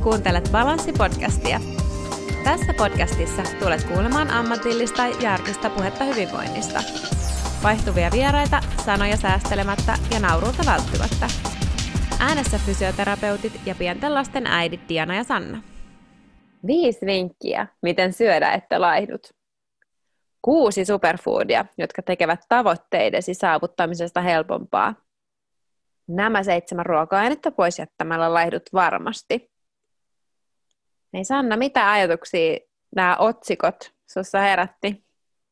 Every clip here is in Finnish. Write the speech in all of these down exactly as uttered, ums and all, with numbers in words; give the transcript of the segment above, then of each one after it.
Kuuntelet Balanssi-podcastia. Tässä podcastissa tulet kuulemaan ammatillista ja arkista puhetta hyvinvoinnista. Vaihtuvia vieraita, sanoja säästelemättä ja nauruilta välttymättä. Äänessä fysioterapeutit ja pienten lasten äidit Diana ja Sanna. Viisi vinkkiä, miten syödä, että laihdut. Kuusi superfoodia, jotka tekevät tavoitteidesi saavuttamisesta helpompaa. Nämä seitsemän ruoka-ainetta pois jättämällä laihdut varmasti. Hei Sanna, mitä ajatuksia nämä otsikot sussa herätti?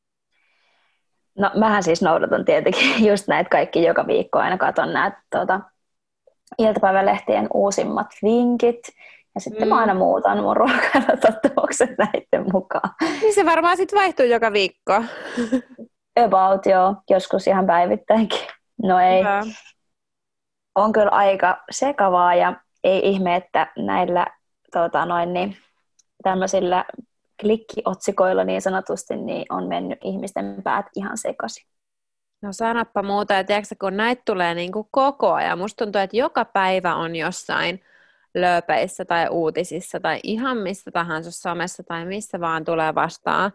No mähän siis noudatan tietenkin just näitä kaikki joka viikko aina katon näitä tuota, iltapäivälehtien uusimmat vinkit. Ja sitten mm. mä aina muutan mun ruokailutottumukset näiden mukaan. Niin se varmaan sitten vaihtuu joka viikko. About joo, joskus ihan päivittäinkin. No ei. Hyvä. On kyllä aika sekavaa ja ei ihme, että näillä tota, noin, niin, tämmöisillä klikkiotsikoilla niin sanotusti niin on mennyt ihmisten päät ihan sekaisin. No sanoppa muuta, että tiedätkö, kun näitä tulee niin kuin koko ajan. Musta tuntuu, että joka päivä on jossain lööpeissä tai uutisissa tai ihan missä tahansa somessa tai missä vaan tulee vastaan.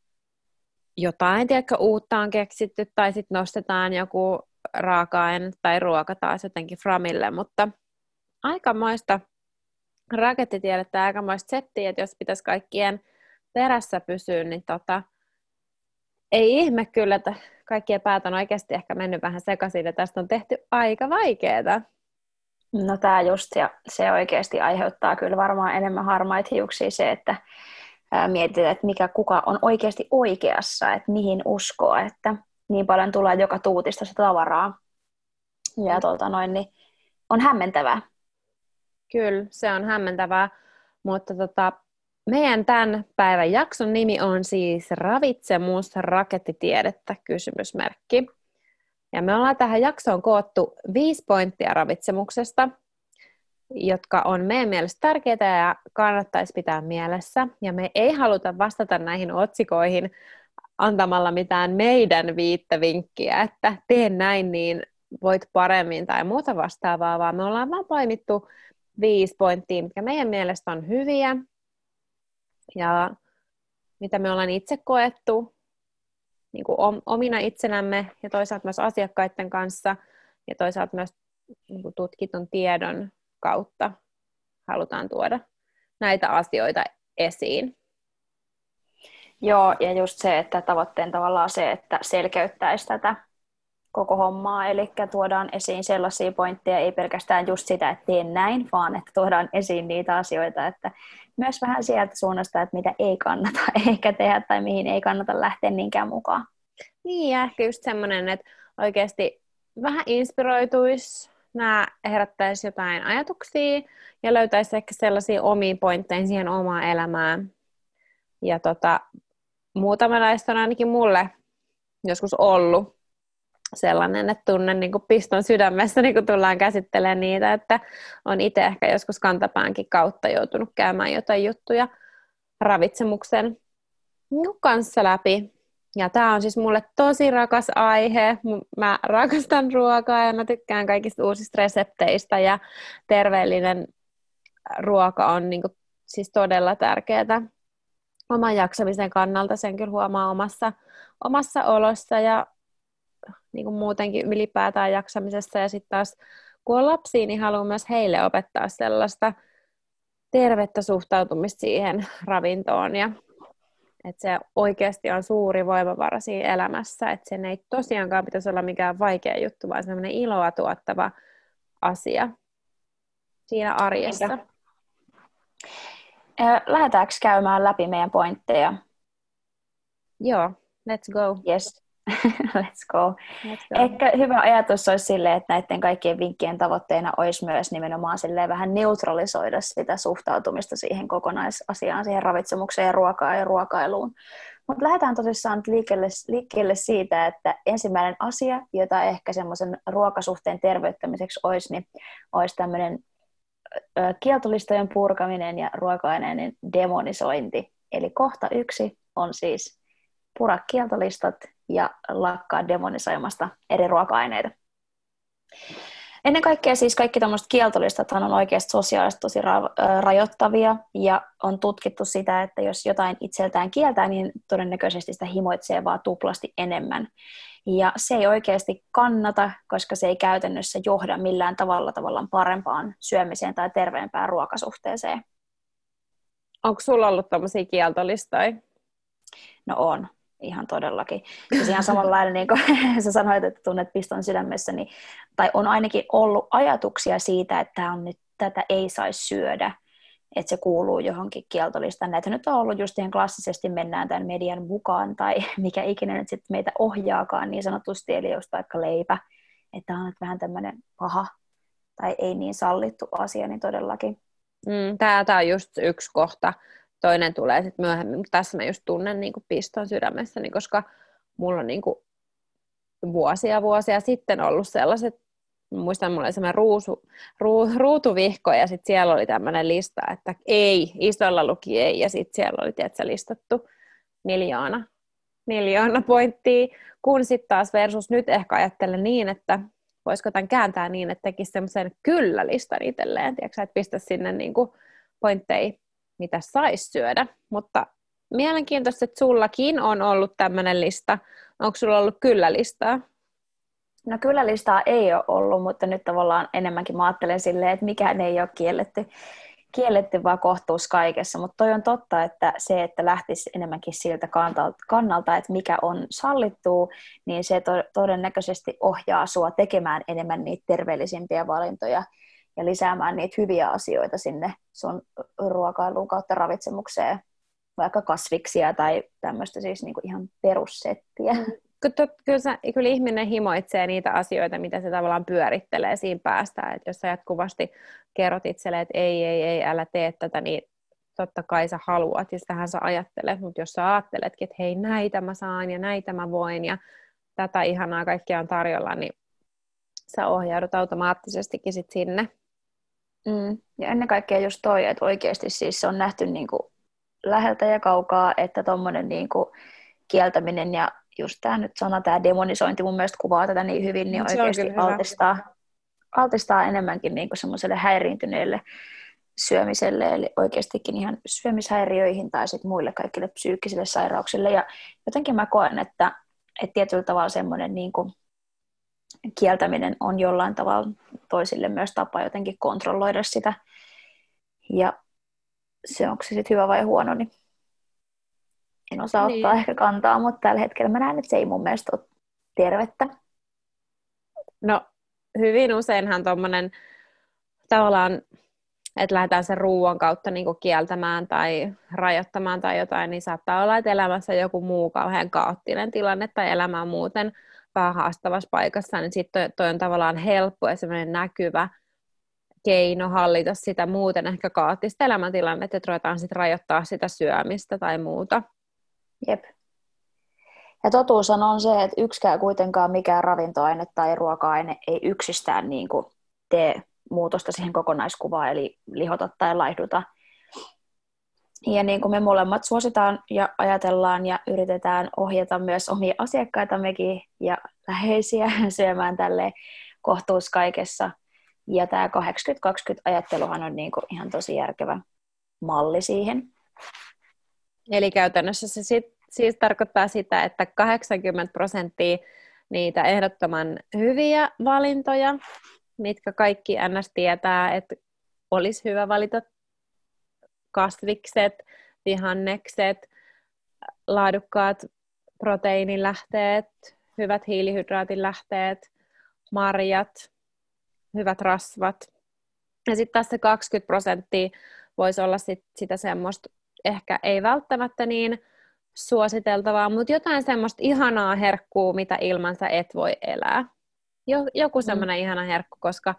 Jotain, tiedätkö, uutta on keksitty tai sitten nostetaan joku raaka-aine tai ruoka taas jotenkin framille, mutta aikamoista rakettitiedettä ja aikamoista settiä, että jos pitäisi kaikkien perässä pysyä, niin tota, ei ihme kyllä, että kaikkien päät on oikeasti ehkä mennyt vähän sekaisin ja tästä on tehty aika vaikeaa. No tämä just, ja se oikeasti aiheuttaa kyllä varmaan enemmän harmaita hiuksia se, että ää, mietitään, että mikä kuka on oikeasti oikeassa, että mihin uskoo, että niin paljon tulee joka tuutista sitä tavaraa. Ja tuota noin, niin on hämmentävää. Kyllä, se on hämmentävää, mutta tota, meidän tämän päivän jakson nimi on siis ravitsemus rakettitiedettä kysymysmerkki. Ja me ollaan tähän jaksoon koottu viisi pointtia ravitsemuksesta, jotka on meidän mielestä tärkeitä ja kannattaisi pitää mielessä. Ja me ei haluta vastata näihin otsikoihin antamalla mitään meidän viittä vinkkiä, että tee näin niin voit paremmin tai muuta vastaavaa, vaan me ollaan vaan painittu viisi pointtia, mitkä meidän mielestä on hyviä ja mitä me ollaan itse koettu niin kuin omina itsenämme ja toisaalta myös asiakkaiden kanssa ja toisaalta myös niin kuin tutkitun tiedon kautta halutaan tuoda näitä asioita esiin. Joo, ja just se, että tavoitteen tavallaan se, että selkeyttäisi tätä koko hommaa, eli tuodaan esiin sellaisia pointteja, ei pelkästään just sitä, että teen näin, vaan että tuodaan esiin niitä asioita, että myös vähän sieltä suunnasta, että mitä ei kannata eikä tehdä tai mihin ei kannata lähteä niinkään mukaan. Niin, ja ehkä just semmoinen, että oikeasti vähän inspiroituisi, nämä herättäisi jotain ajatuksia ja löytäisi ehkä sellaisia omia pointteja siihen omaan elämään. Ja tota, muutama näistä on ainakin mulle joskus ollut sellainen, että tunnen niin kuin piston sydämessä, niin kuin tullaan käsittelemään niitä, että on itse ehkä joskus kantapäänkin kautta joutunut käymään jotain juttuja ravitsemuksen kanssa läpi. Ja tämä on siis mulle tosi rakas aihe. Mä rakastan ruokaa ja mä tykkään kaikista uusista resepteistä ja terveellinen ruoka on niin kuin, siis todella tärkeää oman jaksamisen kannalta. Sen kyllä huomaa omassa, omassa olossa ja niin kuin muutenkin ylipäätään jaksamisessa. Ja sitten taas kun on lapsia, niin haluan myös heille opettaa sellaista tervettä suhtautumista siihen ravintoon. Ja että se oikeasti on suuri voimavara siinä elämässä. Että sen ei tosiaankaan pitäisi olla mikään vaikea juttu, vaan sellainen iloa tuottava asia siinä arjessa. Lähdetäänkö käymään läpi meidän pointteja? Joo, let's go. Yes. Let's go. Let's go. Ehkä hyvä ajatus olisi silleen, että näiden kaikkien vinkkien tavoitteena olisi myös nimenomaan silleen vähän neutralisoida sitä suhtautumista siihen kokonaisasiaan, siihen ravitsemukseen ja ruokaan ja ruokailuun. Mutta lähdetään tosissaan liikkeelle, liikkeelle siitä, että ensimmäinen asia, jota ehkä semmoisen ruokasuhteen terveyttämiseksi olisi, niin olisi tämmöinen kieltolistojen purkaminen ja ruoka-aineiden demonisointi. Eli kohta yksi on siis pura kieltolistat ja lakkaa demonisoimasta eri ruoka-aineita. Ennen kaikkea siis kaikki tämmöiset kieltolistathan on oikeasti sosiaalisesti tosi ra- rajoittavia ja on tutkittu sitä, että jos jotain itseltään kieltää, niin todennäköisesti sitä himoitsee vaan tuplasti enemmän. Ja se ei oikeasti kannata, koska se ei käytännössä johda millään tavalla tavallaan parempaan syömiseen tai terveempään ruokasuhteeseen. Onko sulla ollut tämmöisiä kieltolistoja? No on, ihan todellakin. Ja ihan samanlainen, niin kuin sä sanoit, että tunnet piston sydämessä, niin, tai on ainakin ollut ajatuksia siitä, että tää on nyt, tätä ei saisi syödä, että se kuuluu johonkin kieltolistaan. Näitä nyt on ollut just ihan klassisesti, mennään tämän median mukaan, tai mikä ikinä nyt sitten meitä ohjaakaan niin sanotusti, eli just vaikka leipä, että on nyt vähän tämmöinen paha, tai ei niin sallittu asia, niin todellakin. Mm, Tämä on just yksi kohta. Toinen tulee sitten myöhemmin, mutta tässä mä just tunnen niin kuin piston sydämessäni, koska mulla on niin kuin vuosia vuosia sitten ollut sellaiset, muistan, mulla oli sellainen ruusu, ruu, ruutuvihko, ja sitten siellä oli tämmöinen lista, että ei, isolla luki ei, ja sitten siellä oli, tiedätkö, listattu miljoona, miljoona pointtia, kun sitten taas versus nyt ehkä ajattelen niin, että voisiko tämän kääntää niin, että tekisi semmoisen kyllä-listan itselleen, tiedätkö, että pistä sinne niin kuin pointteja, mitä saisi syödä, mutta mielenkiintoista, että sullakin on ollut tämmöinen lista. Onko sulla ollut kyllä-listaa? No kyllä listaa ei ole ollut, mutta nyt tavallaan enemmänkin mä ajattelen silleen, että mikään ei ole kielletty, kielletty vaan kohtuus kaikessa, mutta toi on totta, että se, että lähtisi enemmänkin siltä kannalta, että mikä on sallittua, niin se to- todennäköisesti ohjaa sua tekemään enemmän niitä terveellisimpiä valintoja ja lisäämään niitä hyviä asioita sinne sun ruokailuun kautta ravitsemukseen, vaikka kasviksia tai tämmöistä siis niinku ihan perussettiä. Kyllä, sä, kyllä ihminen himoitsee niitä asioita, mitä se tavallaan pyörittelee siinä päästä. Että jos sä jatkuvasti kerrot itselle, että ei, ei, ei, älä tee tätä, niin totta kai sä haluat ja sitähän sä ajattelet. Mutta jos sä ajatteletkin, että hei, näitä mä saan ja näitä mä voin ja tätä ihanaa kaikkea on tarjolla, niin sä ohjaudut automaattisestikin sit sinne. Mm. Ja ennen kaikkea just toi, että oikeasti siis se on nähty niinku läheltä ja kaukaa, että tommonen niinku kieltäminen ja just tämä nyt sana, tämä demonisointi mun mielestä kuvaa tätä niin hyvin, niin se oikeasti altistaa, altistaa enemmänkin niin kuin semmoiselle häiriintyneelle syömiselle, eli oikeastikin ihan syömishäiriöihin tai sitten muille kaikille psyykkisille sairauksille. Ja jotenkin mä koen, että, että tietyllä tavalla semmoinen niin kuin kieltäminen on jollain tavalla toisille myös tapa jotenkin kontrolloida sitä. Ja se onko se sitten hyvä vai huono, niin en osaa niin. ottaa ehkä kantaa, mutta tällä hetkellä mä näen, että se ei mun mielestä ole tervettä. No hyvin useinhan tuommoinen tavallaan, että lähdetään sen ruoan kautta niin kuin kieltämään tai rajoittamaan tai jotain, niin saattaa olla, että elämässä joku muu kauhean kaoottinen tilanne tai elämä on muuten vähän haastavassa paikassa, niin sitten toi on tavallaan helppo ja semmoinen näkyvä keino hallita sitä muuten ehkä kaoottista elämäntilannetta, että ruvetaan sitten rajoittaa sitä syömistä tai muuta. Jep. Ja totuus on se, että yksikään kuitenkaan mikään ravintoaine tai ruoka-aine ei yksistään niin kuin tee muutosta siihen kokonaiskuvaan, eli lihota tai laihduta. Ja niin kuin me molemmat suositaan ja ajatellaan ja yritetään ohjata myös omia asiakkaitammekin ja läheisiä syömään tälleen kohtuus kaikessa. Ja tämä kahdeksankymmentä kaksikymmentä ajatteluhan on niin kuin ihan tosi järkevä malli siihen. Eli käytännössä se sit, siis tarkoittaa sitä, että kahdeksankymmentä prosenttia niitä ehdottoman hyviä valintoja, mitkä kaikki ns. Tietää, että olisi hyvä valita kasvikset, vihannekset, laadukkaat proteiinilähteet, hyvät hiilihydraatilähteet, marjat, hyvät rasvat. Ja sitten tässä kaksikymmentä prosenttia voisi olla sit sitä semmoista, ehkä ei välttämättä niin suositeltavaa, mutta jotain semmoista ihanaa herkkuu, mitä ilman sä et voi elää. Joku semmoinen mm. ihana herkku, koska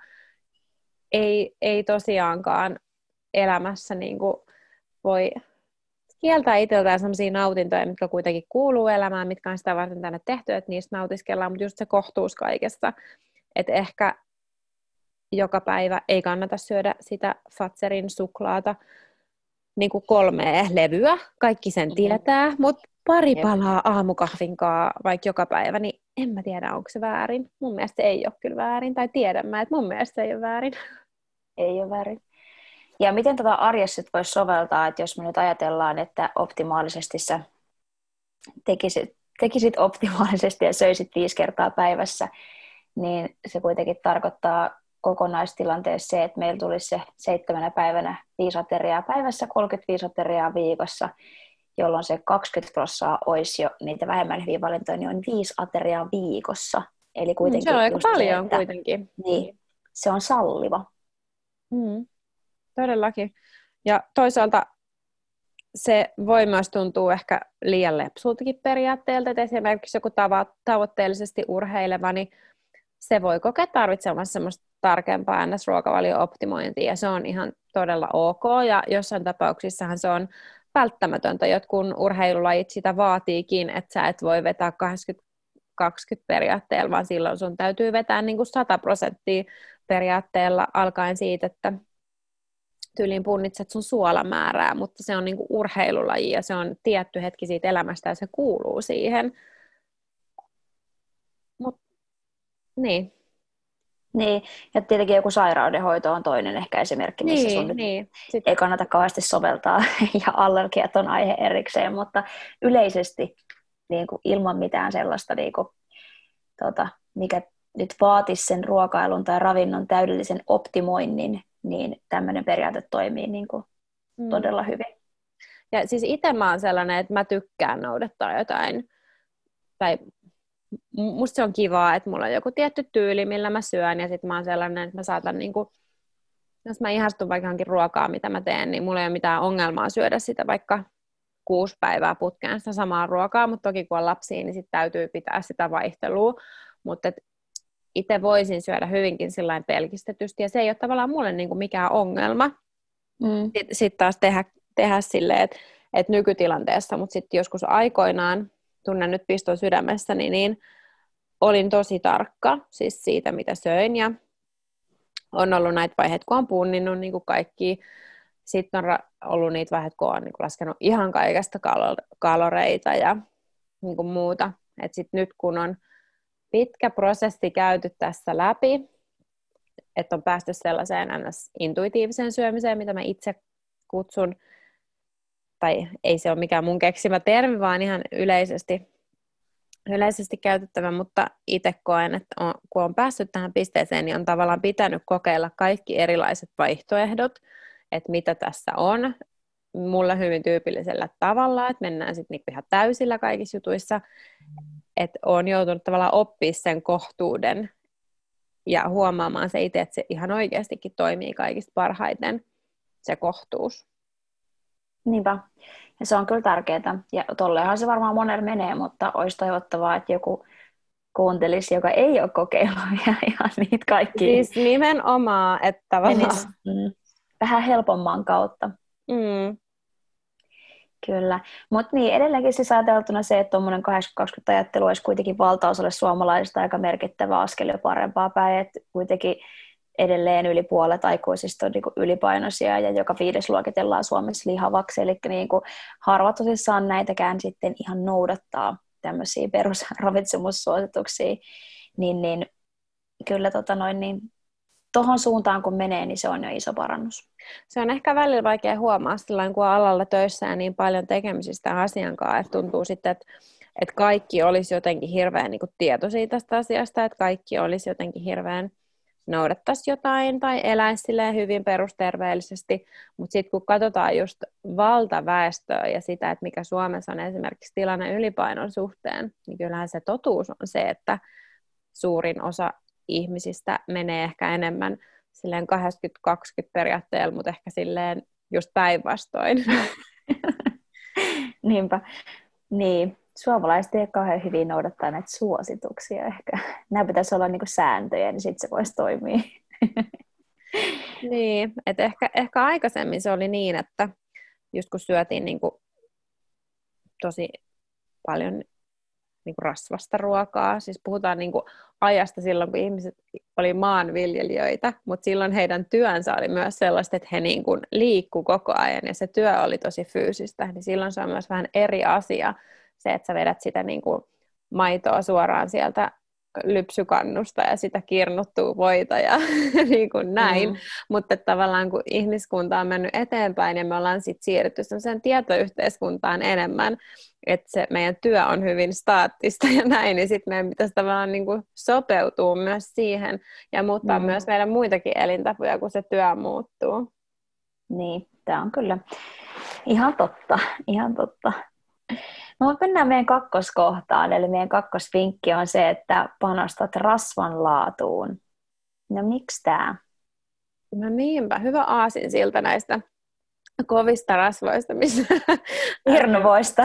ei, ei tosiaankaan elämässä niin kuin voi kieltää itseltään sellaisia nautintoja, mitkä kuitenkin kuuluu elämään, mitkä on sitä varten tänne tehty, että niistä nautiskellaan, mutta just se kohtuus kaikessa, että ehkä joka päivä ei kannata syödä sitä Fazerin suklaata, niin kuin kolme levyä, kaikki sen tietää, mutta pari Jep. palaa aamukahvinkaa vaikka joka päivä, niin en mä tiedä, onko se väärin. Mun mielestä se ei ole kyllä väärin, tai tiedän mä, että mun mielestä se ei ole väärin. Ei ole väärin. Ja miten tätä arjessa voisi soveltaa, että jos me nyt ajatellaan, että optimaalisesti sä tekisit, tekisit optimaalisesti ja söisit viisi kertaa päivässä, niin se kuitenkin tarkoittaa kokonaistilanteessa se, että meillä tulisi se seitsemänä päivänä viisi ateriaa päivässä, kolmekymmentäviisi ateriaa viikossa, jolloin se kaksikymmentä prosenttia olisi jo niitä vähemmän hyviä valintoja, niin on viisi ateriaa viikossa. Eli kuitenkin Se on aika paljon se, että, kuitenkin. Niin, se on salliva. Mm, todellakin. Ja toisaalta se voi myös tuntua ehkä liian lepsultakin periaatteelta, että esimerkiksi joku tavo- tavoitteellisesti urheileva, niin se voi kokea tarvitsemassa semmoista tarkempaa ns. Ruokavalio-optimointia, ja se on ihan todella ok, ja jossain tapauksissahan se on välttämätöntä, jotkut urheilulajit sitä vaatiikin, että sä et voi vetää kahdeksankymmentä kaksikymmentä periaatteella, vaan silloin sun täytyy vetää niin kuin sata prosenttia periaatteella alkaen siitä, että tyyliin punnitset sun suolamäärää, mutta se on niin kuin urheilulaji ja se on tietty hetki siitä elämästä ja se kuuluu siihen. Mut, niin. Niin, ja tietenkin joku sairaudenhoito on toinen ehkä esimerkki, missä Niin, sun nyt niin. Sit... ei kannata kauheasti soveltaa, ja allergiat on aihe erikseen, mutta yleisesti niin kuin ilman mitään sellaista, niin kuin, tota, mikä nyt vaatisi sen ruokailun tai ravinnon täydellisen optimoinnin, niin tämmöinen periaate toimii niin kuin mm. todella hyvin. Ja siis itse mä oon sellainen, että mä tykkään noudattaa jotain, tai musta se on kivaa, että mulla on joku tietty tyyli, millä mä syön, ja sitten mä oon sellainen, että mä saatan, niin kuin, jos mä ihastun vaikka johonkin ruokaa, mitä mä teen, niin mulla ei ole mitään ongelmaa syödä sitä vaikka kuusi päivää putkeen sitä samaa ruokaa, mutta toki kun on lapsia, niin sitten täytyy pitää sitä vaihtelua, mutta itse voisin syödä hyvinkin sillain pelkistetysti, ja se ei ole tavallaan mulle niin kuin mikään ongelma. Mm. Sitten sit taas tehdä, tehdä silleen, että, että nykytilanteessa, mutta sitten joskus aikoinaan, tunnen nyt piston sydämessäni, niin olin tosi tarkka siis siitä, mitä söin, ja on ollut näitä vaiheita, kun on punninnut niin kuin kaikki. Sitten on ra- ollut niitä vaiheita, kun on niin kuin laskenut ihan kaikesta kalo- kaloreita ja niin kuin muuta. Et sit nyt kun on pitkä prosessi käyty tässä läpi, että on päästy sellaiseen ns. Intuitiiviseen syömiseen, mitä mä itse kutsun, tai ei se ole mikään mun keksimä termi, vaan ihan yleisesti, yleisesti käytettävä, mutta itse koen, että on, kun on päässyt tähän pisteeseen, niin on tavallaan pitänyt kokeilla kaikki erilaiset vaihtoehdot, että mitä tässä on, mulle hyvin tyypillisellä tavalla, että mennään sitten niinku ihan täysillä kaikissa jutuissa, että olen joutunut tavallaan oppimaan sen kohtuuden ja huomaamaan se itse, että se ihan oikeastikin toimii kaikista parhaiten, se kohtuus. Niinpä. Ja se on kyllä tärkeää. Ja tolleenhan se varmaan monella menee, mutta olisi toivottavaa, että joku kuuntelisi, joka ei ole kokeillut ja ihan niitä kaikkia. Siis nimenomaan, että tavallaan... Mm, vähän helpomman kautta. Mm. Kyllä. Mutta niin, edelleenkin siis ajateltuna se, että tuommoinen kahdeksankymmentä kaksikymmentä ajattelu olisi kuitenkin valtaosalle suomalaisista aika merkittävä askel jo parempaa päin, että kuitenkin edelleen yli puolet aikuisista on niin kuin ylipainoisia ja joka viides luokitellaan Suomessa lihavaksi, eli niin kuin harva tosissaan näitäkään sitten ihan noudattaa tämmöisiä perusravitsemussuosituksia, niin, niin kyllä tota noin, niin tuohon suuntaan kun menee, niin se on jo iso parannus. Se on ehkä välillä vaikea huomaa, silloin kun on alalla töissä ja niin paljon tekemisistä asian kanssa, että tuntuu sitten, että, että kaikki olisi jotenkin hirveän niin kuin tietoisia tästä asiasta, että kaikki olisi jotenkin hirveän noudattaisi jotain tai eläisi hyvin perusterveellisesti, mutta sitten kun katsotaan just valtaväestöä ja sitä, että mikä Suomessa on esimerkiksi tilanne ylipainon suhteen, niin kyllähän se totuus on se, että suurin osa ihmisistä menee ehkä enemmän silleen kahdeksankymmentä kaksikymmentä periaatteella, mutta ehkä silleen just päinvastoin. Niinpä. Niin. Suomalaiset ei ole kauhean hyvin noudattaa näitä suosituksia ehkä. Nämä pitäisi olla niinku sääntöjä, niin sitten se voisi toimia. Niin, että ehkä, ehkä aikaisemmin se oli niin, että just kun syötiin niinku tosi paljon niin kuin rasvasta ruokaa. Siis puhutaan niin kuin ajasta silloin, kun ihmiset oli maanviljelijöitä, mutta silloin heidän työnsä oli myös sellaista, että he niin kuin liikkui koko ajan ja se työ oli tosi fyysistä. Niin silloin se on myös vähän eri asia se, että sä vedät sitä niin kuin maitoa suoraan sieltä lypsykannusta ja sitä kirnuttuu voita ja niin kuin näin. Mm. Mutta tavallaan kun ihmiskunta on mennyt eteenpäin ja me ollaan sitten siirrytty sellaiseen tietoyhteiskuntaan enemmän, että se meidän työ on hyvin staattista ja näin, niin sitten meidän pitäisi tavallaan niin kuin sopeutua myös siihen ja muuttaa mm. myös meidän muitakin elintapoja, kun se työ muuttuu. Niin, tämä on kyllä ihan totta, ihan totta. No, mennään meidän kakkoskohtaan, eli meidän kakkosvinkki on se, että panostat rasvan laatuun. No miksi tämä? No niinpä, hyvä aasinsilta näistä kovista rasvoista, missä... Hirnuvoista.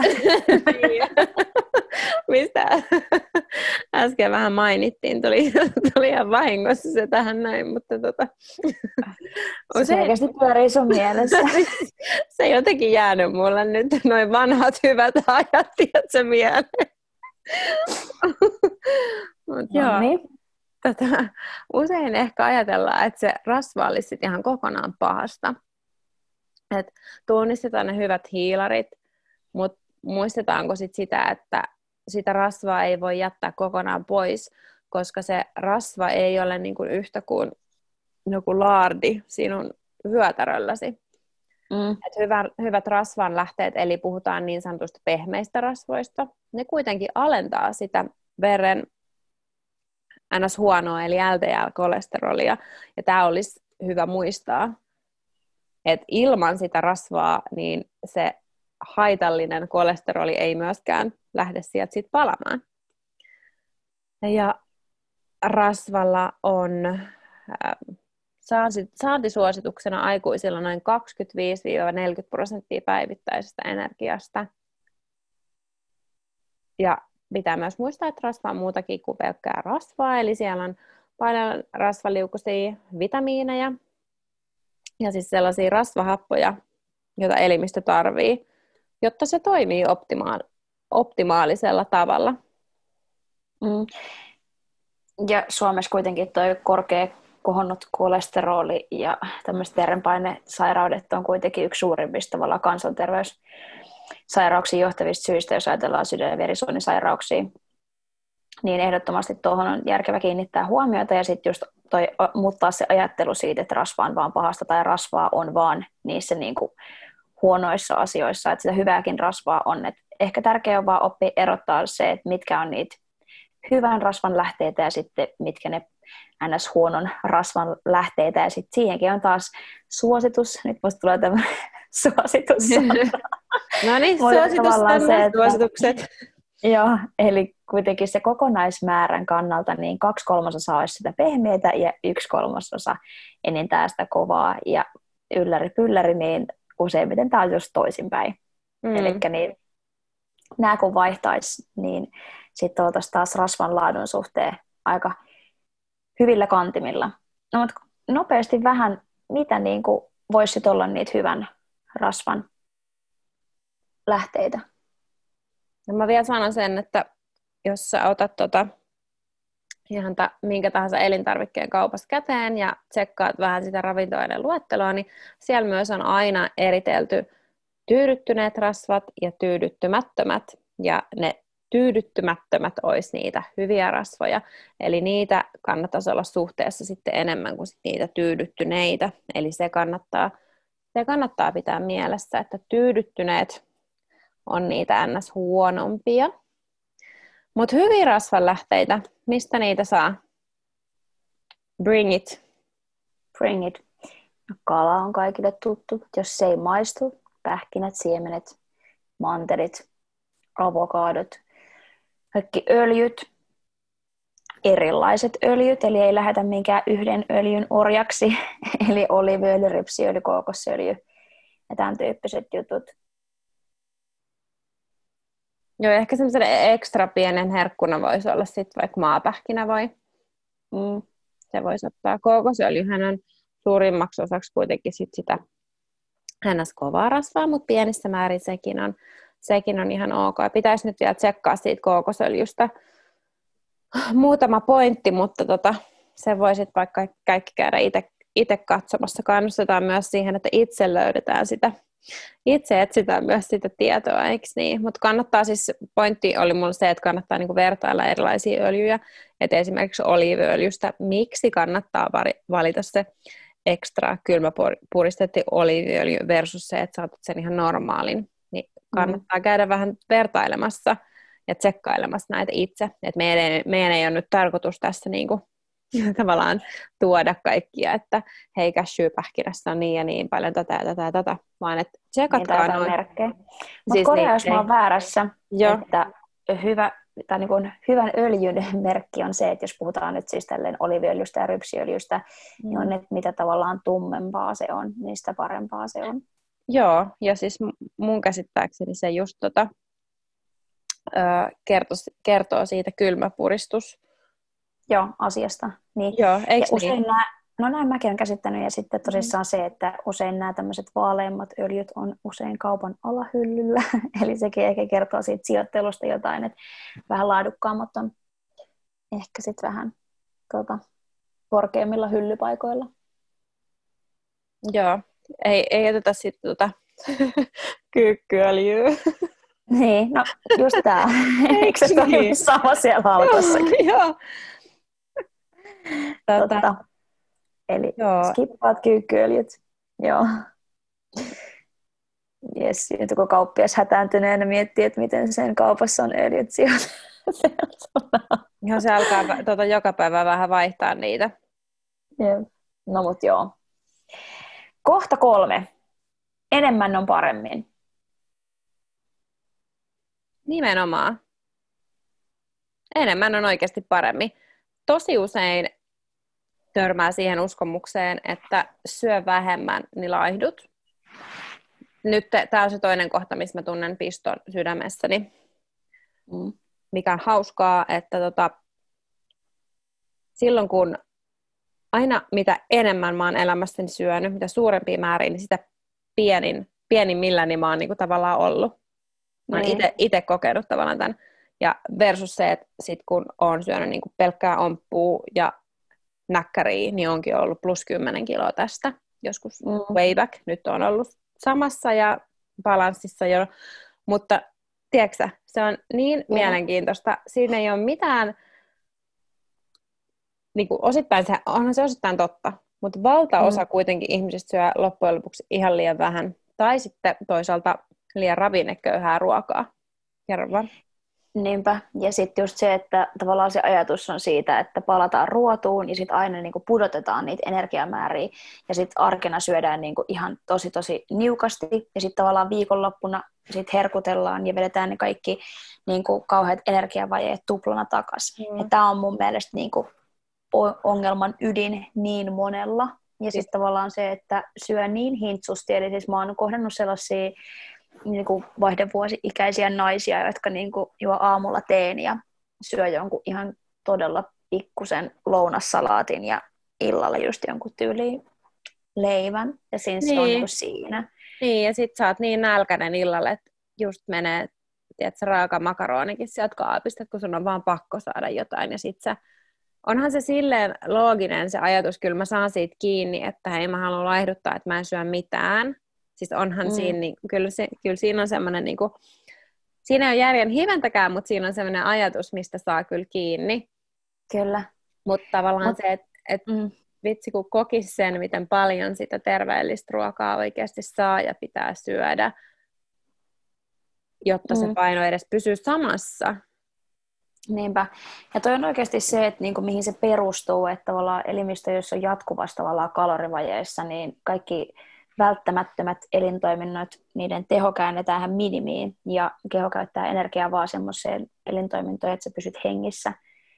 Mistä äsken vähän mainittiin, tuli, tuli ihan vahingossa se tähän näin, mutta tota... Se selkeästi pyörii sun mielessä. Se ei jotenkin jäänyt mulle nyt noin vanhat hyvät ajat, tiedätkö, mieleen. Mut joo, niin. Tota, usein ehkä ajatellaan, että se rasva olisi sit ihan kokonaan pahasta. Et tunnistetaan ne hyvät hiilarit, mutta muistetaanko sit sitä, että sitä rasvaa ei voi jättää kokonaan pois, koska se rasva ei ole niin kuin yhtä kuin joku laardi sinun vyötärölläsi. Mm. Et hyvä, hyvät rasvanlähteet, eli puhutaan niin sanotusta pehmeistä rasvoista, ne kuitenkin alentaa sitä veren ns. Huonoa, eli L D L-kolesterolia, ja tämä olisi hyvä muistaa, että ilman sitä rasvaa, niin se haitallinen kolesteroli ei myöskään lähde sieltä sit palamaan. Ja rasvalla on äh, saantisuosituksena aikuisilla noin kaksikymmentäviisi neljäkymmentä prosenttia päivittäisestä energiasta. Ja pitää myös muistaa, että rasva on muutakin kuin pelkkää rasvaa, eli siellä on paljon rasvaliukoisia vitamiineja ja siis sellaisia rasvahappoja, joita elimistö tarvitsee, jotta se toimii optimaal- optimaalisella tavalla. Mm. Ja Suomessa kuitenkin tuo korkea kohonnut kolesteroli ja tämmöiset verenpainesairaudet on kuitenkin yksi suurimmista kansanterveyssairauksiin johtavista syistä, jos ajatellaan sydän- ja verisuonisairauksia. Niin ehdottomasti tuohon on järkevä kiinnittää huomiota ja sitten just toi, muuttaa se ajattelu siitä, että rasva on vaan pahasta tai rasvaa on vaan niissä niinku huonoissa asioissa, että sitä hyvääkin rasvaa on. Et ehkä tärkeää on vaan oppia erottaa se, että mitkä on niitä hyvän rasvan lähteitä ja sitten mitkä ne ns. Huonon rasvan lähteitä ja sitten siihenkin on taas suositus. Nyt musta tulee tämä suositus. No niin, suositus, suositukset. Joo, eli kuitenkin se kokonaismäärän kannalta niin kaksi kolmasosaa olisi sitä pehmeätä ja yksi kolmasosa enintään sitä kovaa. Ja ylläri pylläri, niin useimmiten tämä on just toisinpäin. Mm. Eli niin, nämä kun vaihtaisi, niin sitten oltaisiin taas rasvan laadun suhteen aika hyvillä kantimilla. No, mutta nopeasti vähän, mitä niin kuin voisi olla niitä hyvän rasvan lähteitä? Ja mä vielä sanon sen, että jos sä otat tota, ihan ta, minkä tahansa elintarvikkeen kaupasta käteen ja tsekkaat vähän sitä ravintoaineen luetteloa, niin siellä myös on aina eritelty tyydyttyneet rasvat ja tyydyttymättömät. Ja ne tyydyttymättömät olisi niitä hyviä rasvoja. Eli niitä kannattaisi olla suhteessa sitten enemmän kuin niitä tyydyttyneitä. Eli se kannattaa, se kannattaa pitää mielessä, että tyydyttyneet on niitä ns. Huonompia. Mutta hyviä rasvanlähteitä, mistä niitä saa? Bring it. Bring it. Kala on kaikille tuttu. Jos se ei maistu, pähkinät, siemenet, mantelit, avokadot, kaikki öljyt, erilaiset öljyt, eli ei lähdetä minkään yhden öljyn orjaksi, eli oliiviöljy, rypsiöljy, kookosöljy ja tämän tyyppiset jutut. Joo, ehkä semmoisen ekstra pienen herkkuna voisi olla sitten vaikka maapähkinä voi. Mm. Se voisi ottaa. Kookosöljyhän on suurimmaksi osaksi kuitenkin sit sitä ns. Kovaa rasvaa, mutta pienissä määrin sekin on sekin on ihan ok. Pitäisi nyt vielä tsekkaa siitä kookosöljystä muutama pointti, mutta tota, se voisit vaikka kaikki käydä itse katsomassa. Kannustetaan myös siihen, että itse löydetään sitä. Itse etsitään myös sitä tietoa, eikö niin? Mutta kannattaa siis, pointti oli mulla se, että kannattaa niinku vertailla erilaisia öljyjä. Että esimerkiksi oliiviöljystä, miksi kannattaa valita se ekstra kylmäpuristettu oliiviöljy versus se, että saatat sen ihan normaalin. Niin kannattaa mm. käydä vähän vertailemassa ja tsekkailemassa näitä itse. Et meidän, meidän ei ole nyt tarkoitus tässä niinku tavallaan tuoda kaikkia, että hei, cashew-pähkinässä on niin ja niin paljon tätä ja tätä ja tätä, vaan että tsekatkaa niin, noin. merkkejä. Mutta siis korjaa, jos mä oon väärässä, Joo. että hyvä, tai niin kuin hyvän öljyn merkki on se, että jos puhutaan nyt siis tälleen oliiviöljystä ja rypsiöljystä, mm. niin on, että mitä tavallaan tummempaa se on, niin sitä parempaa se on. Joo, ja siis mun käsittääkseni se just tota, ö, kertoo, kertoo siitä kylmäpuristus. Joo, asiasta. Niin. Joo, eikö ja usein niin? nämä, no näin mäkin olen käsittänyt, ja sitten tosissaan se, että usein nämä tämmöiset vaaleimmat öljyt on usein kaupan alahyllyllä, eli sekin ehkä kertoo siitä sijoittelusta jotain, että vähän laadukkaammat on ehkä sitten vähän tuota, korkeimmilla hyllypaikoilla. Joo, ei, ei jätetä sitten tuota kyykkyöljyä. Niin, no just tää. Eikö se niin? ole sama siellä haukassakin? Joo. Totta. Eli joo. Skippaat kyykkyöljyt. Joo. Jes, nyt kun kauppias hätääntyneenä miettii, että miten sen kaupassa on öljyt sieltä. Joo, se alkaa tuota, joka päivä vähän vaihtaa niitä. Jep. No mut joo. Kohta kolme. Enemmän on paremmin. Nimenomaan. Enemmän on oikeasti paremmin. Tosi usein törmää siihen uskomukseen, että syö vähemmän, niin laihdut. Nyt tämä on se toinen kohta, missä mä tunnen piston sydämessäni. Mm. Mikä on hauskaa, että tota, silloin kun aina mitä enemmän mä oon elämässäni syönyt, mitä suurempia määriä, niin sitä pienin, pienimmilläni mä oon niin kuin tavallaan ollut. Mä oon mm. itse kokenut tavallaan tämän. Ja versus se, että sit kun oon syönyt niin kuin pelkkää omppua ja näkkäriä, niin onkin ollut plus kymmenen kiloa tästä. Joskus mm. way back. Nyt on ollut samassa ja balanssissa jo. Mutta tiedätkö, se on niin mm. mielenkiintoista. Siinä ei ole mitään, niin kuin osittain se, onhan se osittain totta, mutta valtaosa mm. kuitenkin ihmisistä syö loppujen lopuksi ihan liian vähän. Tai sitten toisaalta liian ravinneköyhää ruokaa. Kerro vaan. Niinpä. Ja sitten just se, että tavallaan se ajatus on siitä, että palataan ruotuun ja sitten aina niinku pudotetaan niitä energiamääriä ja sitten arkena syödään niinku ihan tosi tosi niukasti ja sitten tavallaan viikonloppuna sit herkutellaan ja vedetään ne kaikki niinku kauheat energiavajeet tuplana takaisin. Mm. Tämä on mun mielestä niinku ongelman ydin niin monella. Ja sitten tavallaan se, että syö niin hintsusti, eli siis mä oon kohdannut sellaisia niin kuin vaihdevuosi-ikäisiä naisia, jotka niin kuin juo aamulla teen ja syö jonkun ihan todella pikkusen lounassalaatin ja illalla just jonkun tyyliin leivän. Ja siinä niin. Se on niin kuin siinä. Niin, ja sit sä oot niin nälkäinen illalle, että just menee, tiedätkö, raaka makaronikin sieltä kaapista, kun sun on vaan pakko saada jotain. Ja sit sä, onhan se silleen looginen se ajatus, kyllä mä saan siitä kiinni, että hei, mä haluan laihduttaa, että mä en syö mitään. Siis onhan mm. siinä, niin, kyllä, se, kyllä siinä on semmoinen, niin kuin, siinä ei ole järjen hiventäkään, mutta siinä on semmoinen ajatus, mistä saa kyllä kiinni. Kyllä. Mutta tavallaan Mut, se, että et, mm. vitsi kun kokisi sen, miten paljon sitä terveellistä ruokaa oikeasti saa ja pitää syödä, jotta mm. se paino edes pysyy samassa. Niinpä. Ja toi on oikeasti se, että niinku, mihin se perustuu, että tavallaan elimistö, jos on jatkuvasti tavallaan kalorivajeessa, niin kaikki välttämättömät elintoiminnot, niiden teho käännetään minimiin ja keho käyttää energiaa vaan semmoiseen elintoimintoon, että sä pysyt hengissä.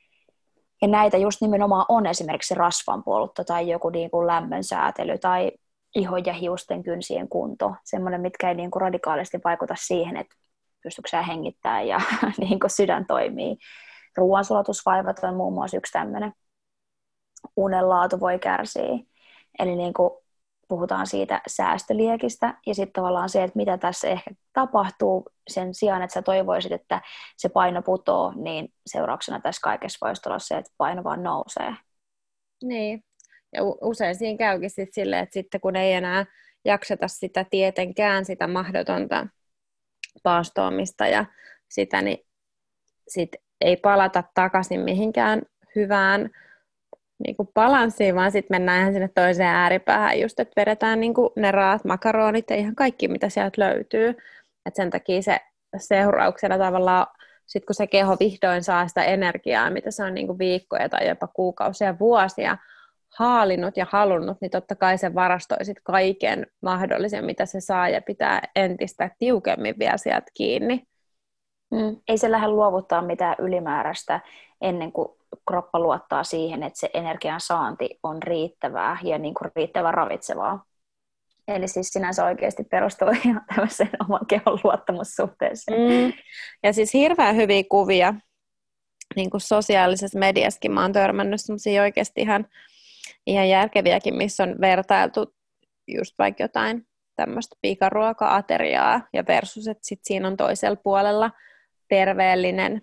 Ja näitä just nimenomaan on esimerkiksi rasvanpoltto tai joku niin kuin lämmön säätely tai iho- ja hiusten kynsien kunto. Semmoinen, mitkä ei niin kuin radikaalisti vaikuta siihen, että pystytkö sä hengittämään ja niin kuin sydän toimii. Ruoansulatusvaivat on muun muassa yksi tämmöinen. Unenlaatu voi kärsiä. Eli niin kuin puhutaan siitä säästöliekistä ja sitten tavallaan se, että mitä tässä ehkä tapahtuu sen sijaan, että sä toivoisit, että se paino putoo, niin seurauksena tässä kaikessa voisi olla se, että paino vaan nousee. Niin, ja usein siinä käykin sit silleen, että sitten kun ei enää jakseta sitä tietenkään, sitä mahdotonta paastoamista ja sitä, niin sit ei palata takaisin mihinkään hyvään niin kuin balanssiin, vaan sitten mennään ihan sinne toiseen ääripäähän just, että vedetään niin kuin ne raat makaronit ja ihan kaikki, mitä sieltä löytyy. Et sen takia se seurauksena tavallaan, sit kun se keho vihdoin saa sitä energiaa, mitä se on niin kuin viikkoja tai jopa kuukausia, vuosia haalinut ja halunnut, niin totta kai se varastoi sit kaiken mahdollisen, mitä se saa ja pitää entistä tiukemmin vielä sieltä kiinni. Mm. Ei se lähde luovuttaa mitään ylimääräistä ennen kuin kroppa luottaa siihen, että se energian saanti on riittävää ja niin kuin riittävän ravitsevaa. Eli siis sinänsä oikeasti perustuu ihan tämmöiseen oman kehon luottamussuhteeseen. Mm. Ja siis hirveän hyviä kuvia, niin kuin sosiaalisessa mediassakin mä oon törmännyt semmosia oikeasti ihan, ihan järkeviäkin, missä on vertailtu just vaikka jotain tämmöistä pikaruoka-ateriaa ja versus, että sit siinä on toisella puolella terveellinen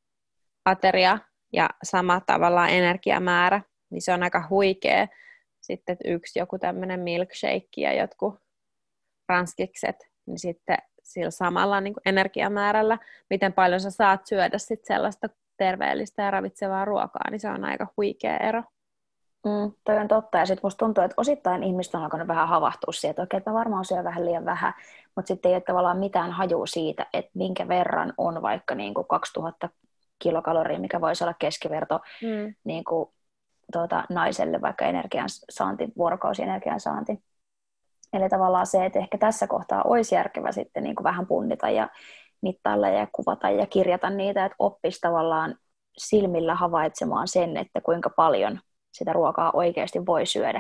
ateria ja sama tavallaan energiamäärä, niin se on aika huikea. Sitten yksi joku tämmöinen milkshake ja jotkut ranskikset, niin sitten sillä samalla niin kuin energiamäärällä, miten paljon sä saat syödä sit sellaista terveellistä ja ravitsevaa ruokaa, niin se on aika huikea ero. Mm, toi on totta, ja sitten musta tuntuu, että osittain ihmiset on alkanut vähän havahtua siihen, että okei, että varmaan syö vähän liian vähän, mutta sitten ei ole tavallaan mitään hajua siitä, että minkä verran on vaikka niin kuin kaksituhatta kilokaloria, mikä voisi olla keskiverto mm. niin kuin, tuota, naiselle vaikka energiansaanti, vuorokausi-energian saanti. Eli tavallaan se, että ehkä tässä kohtaa olisi järkevä sitten niin kuin vähän punnita ja mittailla ja kuvata ja kirjata niitä, että oppisi tavallaan silmillä havaitsemaan sen, että kuinka paljon sitä ruokaa oikeasti voi syödä.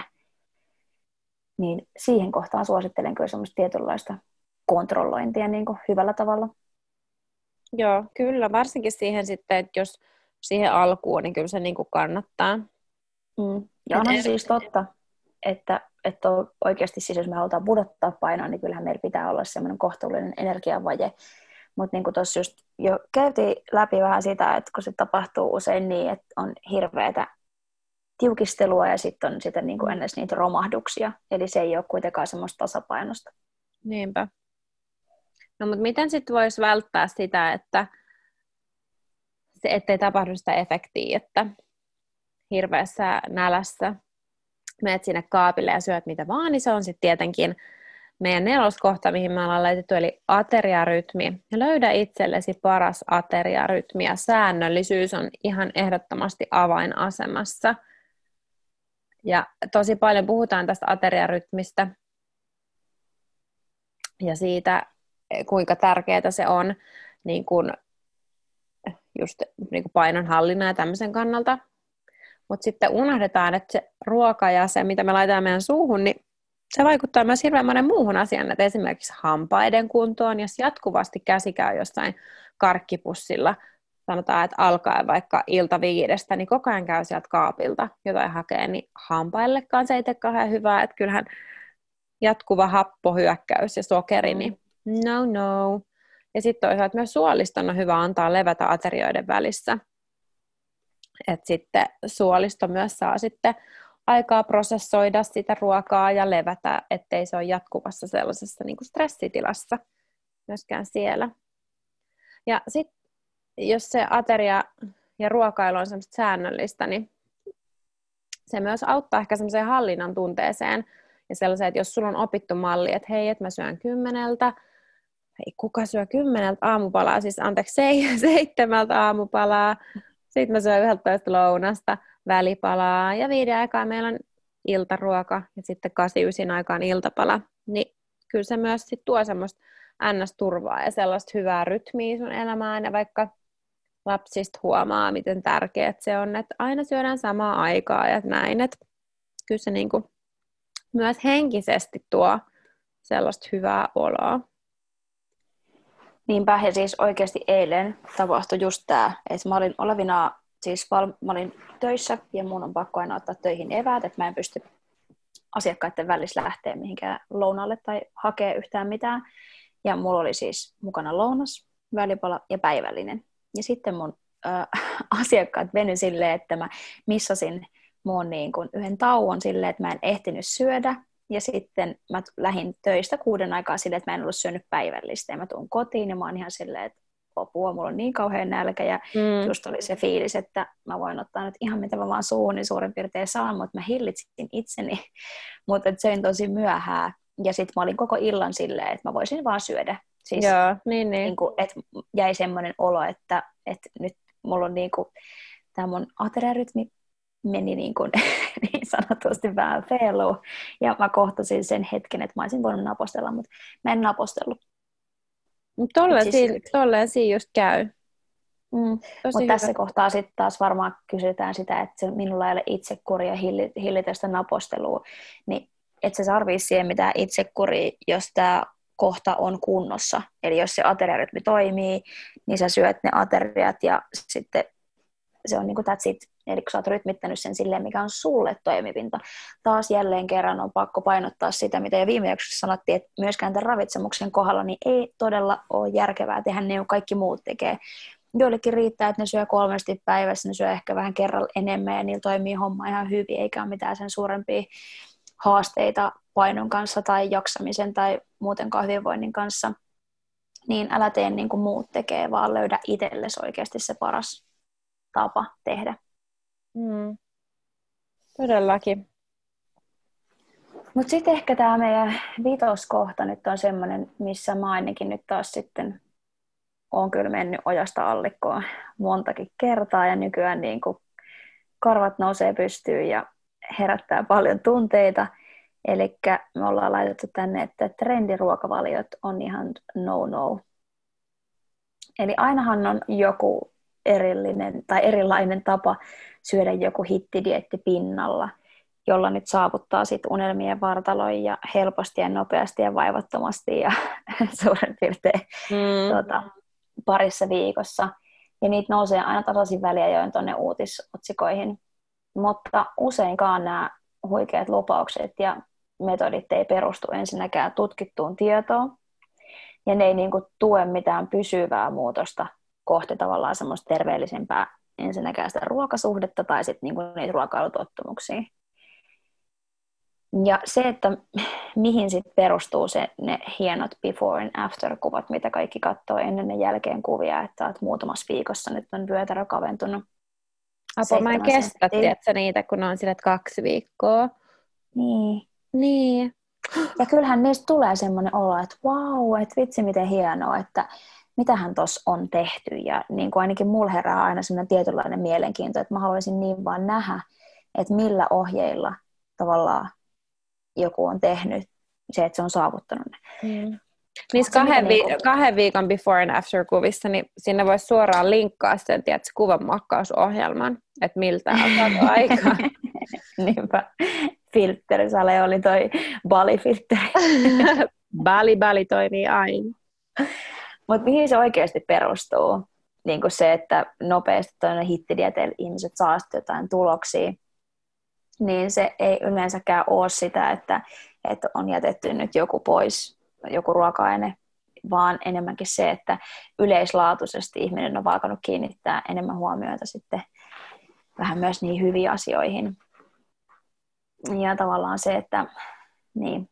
Niin siihen kohtaan suosittelen kyllä semmoista tietynlaista kontrollointia niin kuin hyvällä tavalla. Joo, kyllä. Varsinkin siihen sitten, että jos siihen alkuun, niin kyllä se niin kuin kannattaa. Mm. Ja onhan se siis totta, että, että oikeasti siis jos me halutaan pudottaa painoa, niin kyllähän meillä pitää olla semmoinen kohtuullinen energiavaje. Mutta niin kuin tuossa just jo käytiin läpi vähän sitä, että kun se tapahtuu usein niin, että on hirveätä tiukistelua ja sitten on sitä niin kuin ennäs niitä romahduksia. Eli se ei ole kuitenkaan semmoista tasapainosta. Niinpä. No mutta miten sitten voisi välttää sitä, että se, ettei tapahdu sitä efektiä, että hirveässä nälässä menet sinne kaapille ja syöt mitä vaan, niin se on sitten tietenkin meidän neloskohta, mihin me ollaan laitettu, eli ateriarytmi. Löydä itsellesi paras ateriarytmi ja säännöllisyys on ihan ehdottomasti avainasemassa. Ja tosi paljon puhutaan tästä ateriarytmistä ja siitä, kuinka tärkeää se on niin kuin just niin kuin painonhallinnan ja tämmöisen kannalta. Mutta sitten unohdetaan, että se ruoka ja se, mitä me laitetaan meidän suuhun, niin se vaikuttaa myös hirveän monen muuhun asiaan, että esimerkiksi hampaiden kuntoon, jos jatkuvasti käsi käy jossain karkkipussilla, sanotaan, että alkaen vaikka ilta viidestä, niin koko ajan käy sieltä kaapilta jotain hakee, niin hampaillekaan se ei tee kauhean hyvää, että kyllähän jatkuva happohyökkäys ja sokeri, niin no no. Ja sitten toisaalta myös suoliston on hyvä antaa levätä aterioiden välissä. Että sitten suolisto myös saa sitten aikaa prosessoida sitä ruokaa ja levätä, ettei se ole jatkuvassa sellaisessa niin kuin stressitilassa myöskään siellä. Ja sitten jos se ateria ja ruokailu on semmoista säännöllistä, niin se myös auttaa ehkä semmoiseen hallinnan tunteeseen ja sellaiseen, että jos sulla on opittu malli, että hei, että mä syön kymmeneltä, hei, kuka syö kymmeneltä aamupalaa, siis anteeksi, seitsemältä aamupalaa, sitten mä syön yhdeltätoista lounasta, välipalaa ja viiden aikaa meillä on iltaruoka ja sitten kasi ysin aikaan iltapala, niin kyllä se myös sit tuo semmoista ns-turvaa ja sellaista hyvää rytmiä sun elämään ja vaikka lapsista huomaa, miten tärkeää se on, että aina syödään samaa aikaa ja näin, että kyllä se niinku myös henkisesti tuo sellaista hyvää oloa. Niinpä, ja siis oikeasti eilen tapahtui just tämä, että mä olin olevina, siis val, mä olin töissä ja mun on pakko aina ottaa töihin eväät, että mä en pysty asiakkaiden välissä lähteä mihinkään lounaalle tai hakea yhtään mitään. Ja mulla oli siis mukana lounas, välipala ja päivällinen. Ja sitten mun äh, asiakkaat venyi silleen, että mä missasin mun niin kuin yhden tauon silleen, että mä en ehtinyt syödä. Ja sitten mä lähdin töistä kuuden aikaa silleen, että mä en ollut syönyt päivällistä. Ja mä tuun kotiin ja mä oon ihan silleen, että apua, mulla on niin kauhean nälkä. Ja mm. just oli se fiilis, että mä voin ottaa nyt ihan mitä mä vaan suuhun, niin suurin piirtein saan, mutta mä hillitsin itseni. Mutta söin tosi myöhään. Ja sitten mä olin koko illan silleen, että mä voisin vaan syödä. Siis, Joo, niin, niin. Niin kuin, että jäi semmoinen olo, että, että nyt mulla on niin kuin, tämä mun ateriarytmi meni niin, kuin, niin sanotusti vähän feiluun. Ja mä kohtasin sen hetken, että mä olisin voinut napostella, mutta mä en napostellut. Tolleen siis, si- siinä just käy. Mm. Mutta tässä kohtaa sitten taas varmaan kysytään sitä, että minulla ei ole itsekuri ja hillitä sitä napostelua. Niin et sä tarvii siihen mitään itsekuria, jos tämä kohta on kunnossa. Eli jos se ateriarytmi toimii, niin sä syöt ne ateriat ja sitten se on niin kuin that's it. Eli kun sä oot rytmittänyt sen silleen, mikä on sulle toimivinta. Taas jälleen kerran on pakko painottaa sitä, mitä jo viime jaksossa sanottiin, että myöskään tämän ravitsemuksen kohdalla niin ei todella ole järkevää tehdä ne, kun kaikki muut tekee. Joillekin riittää, että ne syö kolmesti päivässä, ne syö ehkä vähän kerralla enemmän ja niillä toimii homma ihan hyvin, eikä ole mitään sen suurempia haasteita painon kanssa tai jaksamisen tai muutenkaan hyvinvoinnin kanssa. Niin älä tee niin kuin muut tekee, vaan löydä itsellesi oikeasti se paras tapa tehdä. Mm. Todellakin. Mutta sitten ehkä tämä meidän vitoskohta nyt on semmoinen, missä mä ainakin nyt taas sitten olen kyllä mennyt ojasta allikkoon montakin kertaa ja nykyään niin kuin karvat nousee pystyyn ja herättää paljon tunteita. Eli me ollaan laitettu tänne, että trendiruokavaliot on ihan no-no. Eli ainahan on joku erillinen tai erilainen tapa syödä joku hittidieetti pinnalla, jolla nyt saavuttaa sit unelmien vartalon ja helposti ja nopeasti ja vaivattomasti ja suurin piirtein mm. tuota, parissa viikossa. Ja niitä nousee aina tasaisin väliajoin tuonne uutisotsikoihin. Mutta useinkaan nämä huikeat lupaukset ja metodit ei perustu ensinnäkään tutkittuun tietoon. Ja ne ei niin kuin tue mitään pysyvää muutosta kohti tavallaan semmoista terveellisempää ensinnäkään sitä ruokasuhdetta tai sitten niin kuin niitä ruokailutottumuksia. Ja se, että mihin sitten perustuu se, ne hienot before and after kuvat, mitä kaikki katsoo ennen ja jälkeen kuvia, että olet muutamassa viikossa nyt on vyötärö kaventunut. Apua, mä en kestä, tiedätkö, niitä, kun on sille kaksi viikkoa. Niin. Niin. Ja kyllähän niistä tulee semmoinen olo, että vau, että vitsi miten hienoa, että mitähän tuossa on tehty. Ja niin kuin ainakin mulla herää aina semmoinen tietynlainen mielenkiinto, että mä haluaisin niin vaan nähdä, että millä ohjeilla tavallaan joku on tehnyt se, että se on saavuttanut ne. Mm. Niissä kahden, vi- niinku... kahden viikon before and after kuvissa, niin sinne voisi suoraan linkkaa sen, tiedätkö, kuvanmuokkausohjelman, että miltä on saatu aikaa. Niinpä. Filtterisale oli toi Bali-filtteri. Bali, Bali toimii aina. Mutta mihin se oikeasti perustuu? Niin kuin se, että nopeasti toinen hittidieteillä ihmiset saa jotain tuloksia, niin se ei yleensäkään ole sitä, että, että on jätetty nyt joku pois, joku ruoka-aine, vaan enemmänkin se, että yleislaatuisesti ihminen on alkanut kiinnittää enemmän huomiota sitten vähän myös niihin hyviin asioihin. Ja tavallaan se, että niin,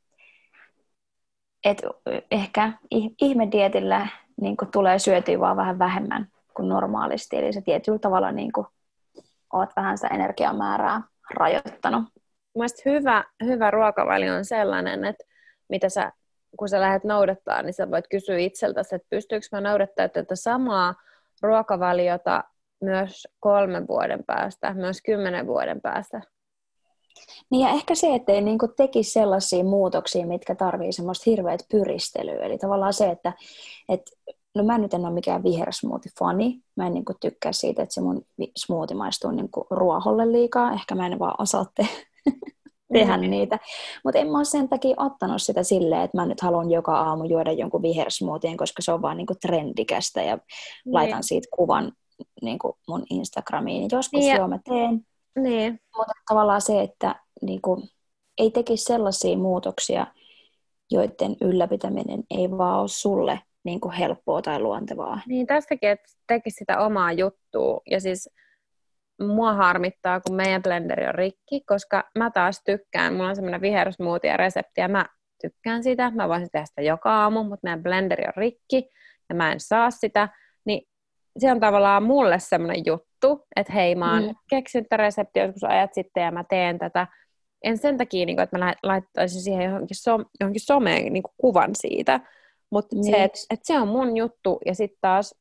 et ehkä ihmedietillä niin kuin tulee syötyä vaan vähän vähemmän kuin normaalisti. Eli se tietyllä tavalla niin kuin, olet vähän sitä energiamäärää rajoittanut. Mielestäni hyvä, hyvä ruokavalio on sellainen, että mitä sä, kun sä lähdet noudattaa, niin sä voit kysyä itseltäsi, että pystyykö mä noudattaa tätä samaa ruokavaliota myös kolmen vuoden päästä, myös kymmenen vuoden päästä. Niin ja ehkä se, ettei niinku tekisi sellaisia muutoksia, mitkä tarvii semmoista hirveät pyristelyä. Eli tavallaan se, että et, no mä nyt en ole mikään vihersmoothie-fani. Mä en niinku tykkää siitä, että se mun smoothie maistuu niinku ruoholle liikaa. Ehkä mä en vaan osaa te- tehdä mm. niitä. Mutta en mä ole sen takia ottanut sitä silleen, että mä nyt haluan joka aamu juoda jonkun vihersmoothien, koska se on vaan niinku trendikästä ja mm. laitan siitä kuvan niinku mun Instagramiin. Joskus ja. joo mä teen. Niin. Mutta tavallaan se, että niinku, ei tekisi sellaisia muutoksia, joiden ylläpitäminen ei vaan ole sulle niin kuin helppoa tai luontevaa. Niin tässäkin, että tekisi sitä omaa juttua. Ja siis mua harmittaa, kun meidän blenderi on rikki, koska mä taas tykkään, mulla on semmoinen vihersmoothie-resepti ja mä tykkään sitä, mä voisin tehdä sitä joka aamu, mutta meidän blenderi on rikki ja mä en saa sitä, niin se on tavallaan mulle semmoinen juttu, että hei, mä oon mm. keksinyt tämän reseptin joskus ajat sitten ja mä teen tätä. En sen takia, että mä laittaisin siihen johonkin, som- johonkin someen niin kuvan siitä, mutta niin. se, että et se on mun juttu ja sitten taas,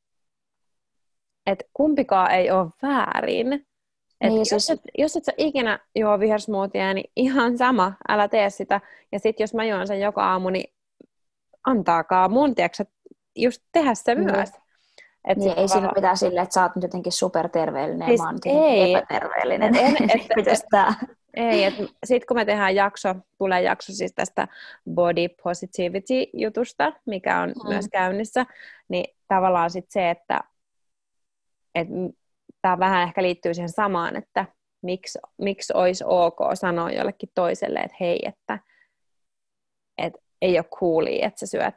että kumpikaan ei ole väärin. Et niin, jos, siis... et, jos et sä ikinä juo vihersmoothia, niin ihan sama, älä tee sitä. Ja sitten jos mä juon sen joka aamu, niin antaakaa mun, tiiäksä, just tehdä se niin. myös. Et niin, ei tavalla... siinä pitää silleen, että sä oot nyt jotenkin superterveellinen siis ja mä oon ei. epäterveellinen. Et en, et, et, ei, että sitten kun me tehdään jakso, tulee jakso siis tästä body positivity-jutusta, mikä on mm. myös käynnissä, niin tavallaan sitten se, että et, tämä vähän ehkä liittyy siihen samaan, että miksi, miksi olisi ok sanoa jollekin toiselle, että hei, että et ei ole coolia, että sä syöt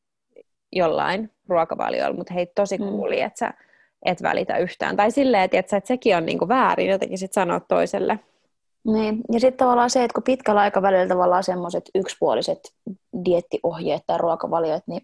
jollain ruokavaliolla, mutta hei, tosi coolia, mm. että sä et välitä yhtään. Tai silleen, että, että sekin on niinku väärin jotenkin sit sanoa toiselle. Niin. Ja sitten tavallaan se, että kun pitkällä aikavälillä tavallaan semmoiset yksipuoliset dieettiohjeet tai ruokavaliot, niin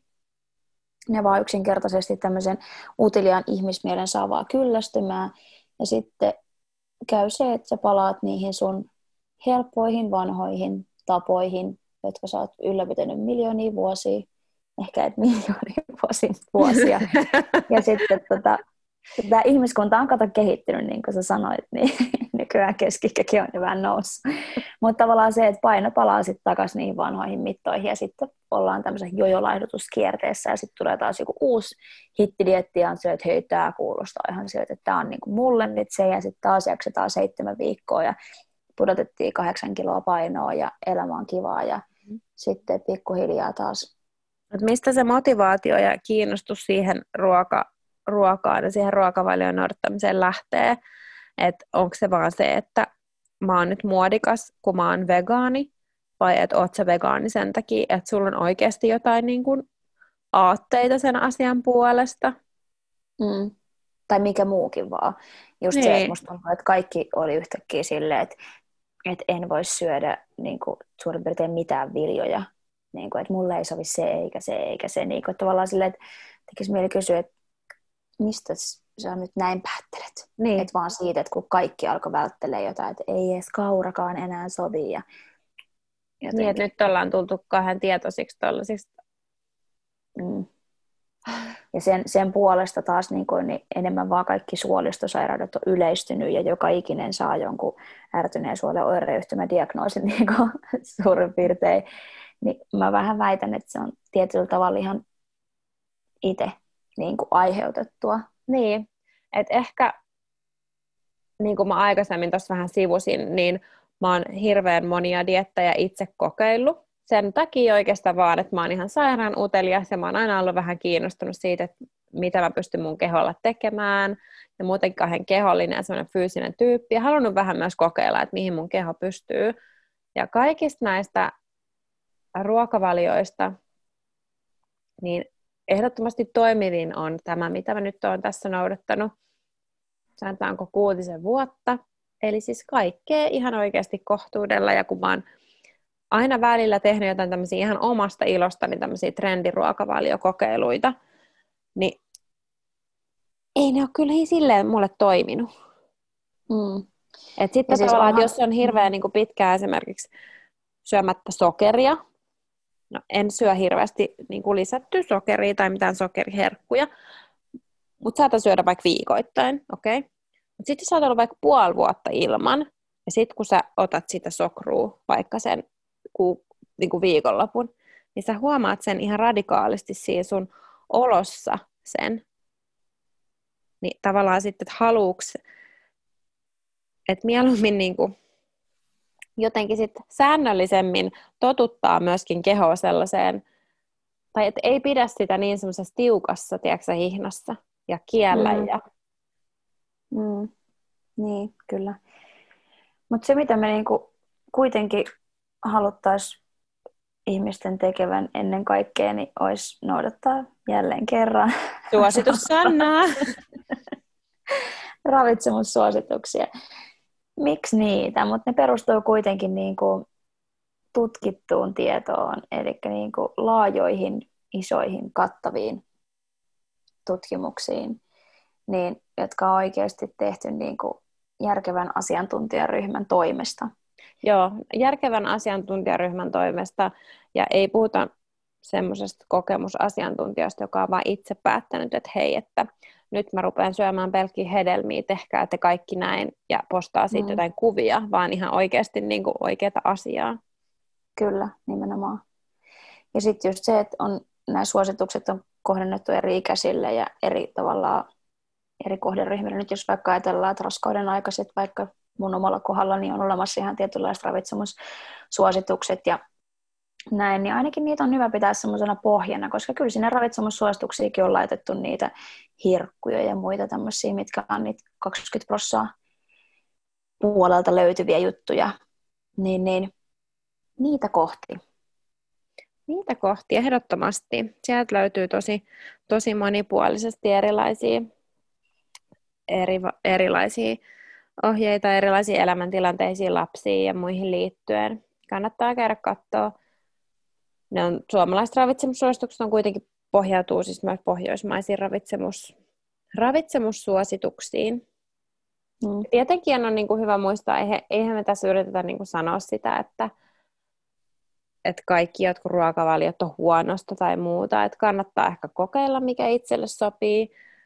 ne vaan yksinkertaisesti tämmöisen uteliaan ihmismielen saa vaan kyllästymään. Ja sitten käy se, että sä palaat niihin sun helppoihin vanhoihin tapoihin, jotka sä oot ylläpitänyt miljoonia vuosia, ehkä et miljoonia vuosia, vuosia. Ja sitten tota, tämä ihmiskunta on kato kehittynyt, niin kuin sä sanoit, niin nykyään keskikäkin on vähän noussut. Mutta tavallaan se, että paino palaa sitten takaisin niihin vanhoihin mittoihin ja sitten ollaan tämmöisen jojolaihdutuskierteessä ja sitten tulee taas joku uusi hittidietti ja on se, että hei, tämä kuulostaa ihan sieltä, että tämä on niinku mulle nyt se ja sitten taas jaksetaan seitsemän viikkoa ja pudotettiin kahdeksan kiloa painoa ja elämä on kivaa ja mm. sitten pikkuhiljaa taas. Mut mistä se motivaatio ja kiinnostus siihen ruoka, ruokaan ja siihen ruokavalion noudattamiseen lähtee? Että onko se vaan se, että mä oon nyt muodikas, kun mä oon vegaani, vai että oot sä vegaani sen takia, että sulla on oikeasti jotain niin kuin aatteita sen asian puolesta? Mm. Tai mikä muukin vaan. Just niin. Se, että musta tuntuu, että kaikki oli yhtäkkiä silleen, että, että en voi syödä niin kuin, suurin piirtein mitään viljoja. Niin kuin, että mulle ei sovi se eikä se eikä se. Niin kuin, tavallaan silleen, että tekisi mieli kysyä, että mistä sä nyt näin päättelet? Niin. Että vaan siitä, että kun kaikki alkoi välttelee jotain, että ei edes kaurakaan enää sovi. Ja niin, että nyt ollaan tultu kahden tietoisiksi tollasista. Mm. Ja sen, sen puolesta taas niin kuin, niin enemmän vaan kaikki suolistosairaudet on yleistynyt ja joka ikinen saa jonkun ärtyneen suolen oireyhtymän diagnoosin niin kuin, suurin piirtein. Niin mä vähän väitän, että se on tietyllä tavalla ihan itse niin kuin aiheutettua. Niin, että ehkä, niin kuin mä aikaisemmin tuossa vähän sivusin, niin mä oon hirveän monia diettejä itse kokeillut. Sen takia oikeastaan vaan, että mä oon ihan sairaan utelias ja mä oon aina ollut vähän kiinnostunut siitä, että mitä mä pystyn mun keholla tekemään. Ja muutenkin kahden kehollinen ja semmoinen fyysinen tyyppi. Ja halunnut vähän myös kokeilla, että mihin mun keho pystyy. Ja kaikista näistä ruokavalioista, niin ehdottomasti toimivin on tämä, mitä mä nyt oon tässä noudattanut. Sanotaanko kuutisen vuotta. Eli siis kaikkea ihan oikeasti kohtuudella. Ja kun mä oon aina välillä tehnyt jotain tämmöisiä ihan omasta ilostani tämmöisiä trendiruokavaliokokeiluita, niin ei ne ole kyllä silleen mulle toiminut. Mm. Et sitten siis tavallaan, onhan... jos on hirveän niin kuin pitkään esimerkiksi syömättä sokeria, no en syö hirveästi niin kuin lisättyä sokeria tai mitään sokeriherkkuja, mutta saatan syödä vaikka viikoittain, okei? Okay? Mutta sitten sä oot ollut vaikka puoli vuotta ilman, ja sitten kun sä otat sitä sokrua vaikka sen ku, niin kuin viikonlopun, niin sä huomaat sen ihan radikaalisti siinä sun olossa sen. Niin tavallaan sitten, että haluuks, että mieluummin niin kuin jotenkin sitten säännöllisemmin totuttaa myöskin kehoa sellaiseen, tai että ei pidä sitä niin semmoisessa tiukassa, tiedätkö, hihnassa ja kiellä. Mm. Ja... Mm. Niin, kyllä. Mutta se, mitä me niinku kuitenkin haluttaisiin ihmisten tekevän ennen kaikkea, niin olisi noudattaa jälleen kerran Suositus Sannaa! ravitsemussuosituksia. Miksi niitä? Mutta ne perustuu kuitenkin niin kuin tutkittuun tietoon, eli niin kuin laajoihin, isoihin, kattaviin tutkimuksiin, niin, jotka on oikeasti tehty niin kuin järkevän asiantuntijaryhmän toimesta. Joo, järkevän asiantuntijaryhmän toimesta, ja ei puhuta semmoisesta kokemusasiantuntijasta, joka on vain itse päättänyt, että hei, että nyt mä rupean syömään pelkkiä hedelmiä, tehkää te kaikki näin, ja postaa siitä mm. jotain kuvia, vaan ihan oikeasti niin kuin oikeata asiaa. Kyllä, nimenomaan. Ja sitten just se, että on, nämä suositukset on kohdennettu eri ikäisille ja eri tavallaan eri kohderyhmille. Nyt jos vaikka ajatellaan, että raskauden aikaiset, vaikka mun omalla kohdalla, niin on olemassa ihan tietynlaiset ravitsemussuositukset ja näin, niin ainakin niitä on hyvä pitää semmoisena pohjana, koska kyllä sinne ravitsemussuosituksiinkin on laitettu niitä hirkkuja ja muita tämmöisiä, mitkä on niitä kaksikymmentä prosenttia puolelta löytyviä juttuja, niin, niin niitä kohti. Niitä kohti, ehdottomasti. Sieltä löytyy tosi, tosi monipuolisesti erilaisia, eri, erilaisia ohjeita, erilaisiin elämäntilanteisiin, lapsiin ja muihin liittyen. Kannattaa käydä katsoa. Ne on, suomalaiset ravitsemussuositukset on kuitenkin pohjautuu siis myös pohjoismaisiin ravitsemus, ravitsemussuosituksiin. Mm. Tietenkin on niin kuin hyvä muistaa, eihän me tässä yritetä niin kuin sanoa sitä, että, että kaikki jotkut ruokavaliot on huonosta tai muuta. Että kannattaa ehkä kokeilla, mikä itselle sopii.